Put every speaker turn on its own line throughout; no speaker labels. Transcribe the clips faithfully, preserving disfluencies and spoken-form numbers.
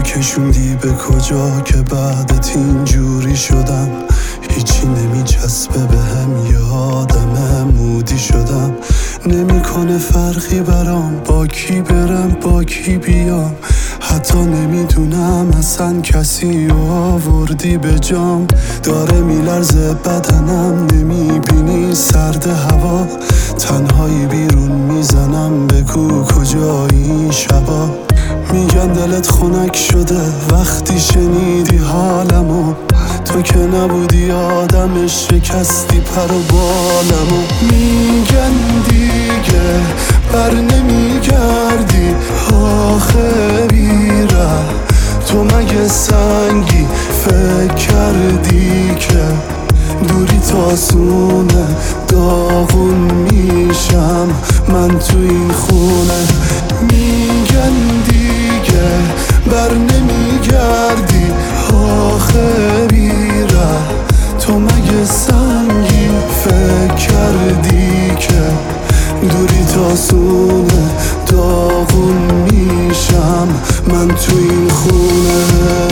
کشوندی به کجا که بعدت اینجوری شدم؟ هیچی نمی چسبه به هم، یه آدم مودی شدم. نمیکنه فرقی برام با کی برم با کی بیام، حتی نمیدونم اصلا کسی رو آوردی به جام. داره میلرزه بدنم، نمیبینی سرد هوا، تنهایی بیرون میزنم، بگو کجایی این شبا. میگن دلت خنک شده وقتی شنیدی حالمو، تو که نبودی آدم شکستی پر و بالمو. میگن دیگه بر نمیگردی، آخه بیره تو مگه سنگی؟ فکر کردی که دوری تاسونه داغون میشم من تو این خونه. میگن دیگه بر نمیگردی، آخه بیره تو مگه سنگی؟ فکر کردی که دوری تاسونه داغون میشم من تو این خونه.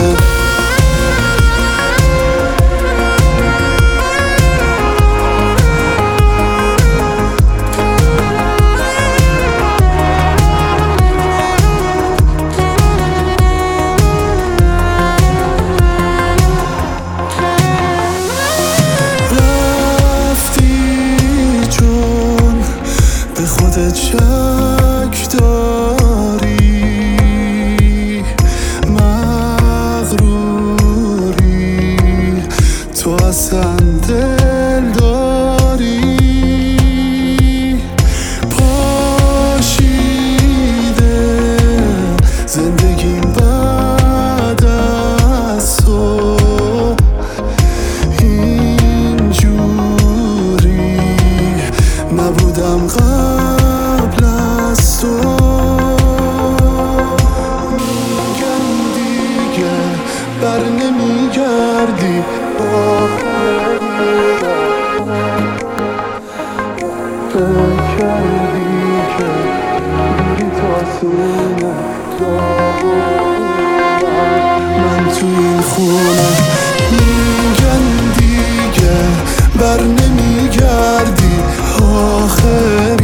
خودت شک داری، مغروری، تو اصلا دل داری. پاشیده زندگیم بعد از تو اینجوری نبودم قبل از تو. میگن دیگه بر نمیگردی، فکر کردی که دوری تاسونه من تو این خونه. میگن دیگه بر نمیگردی، آخه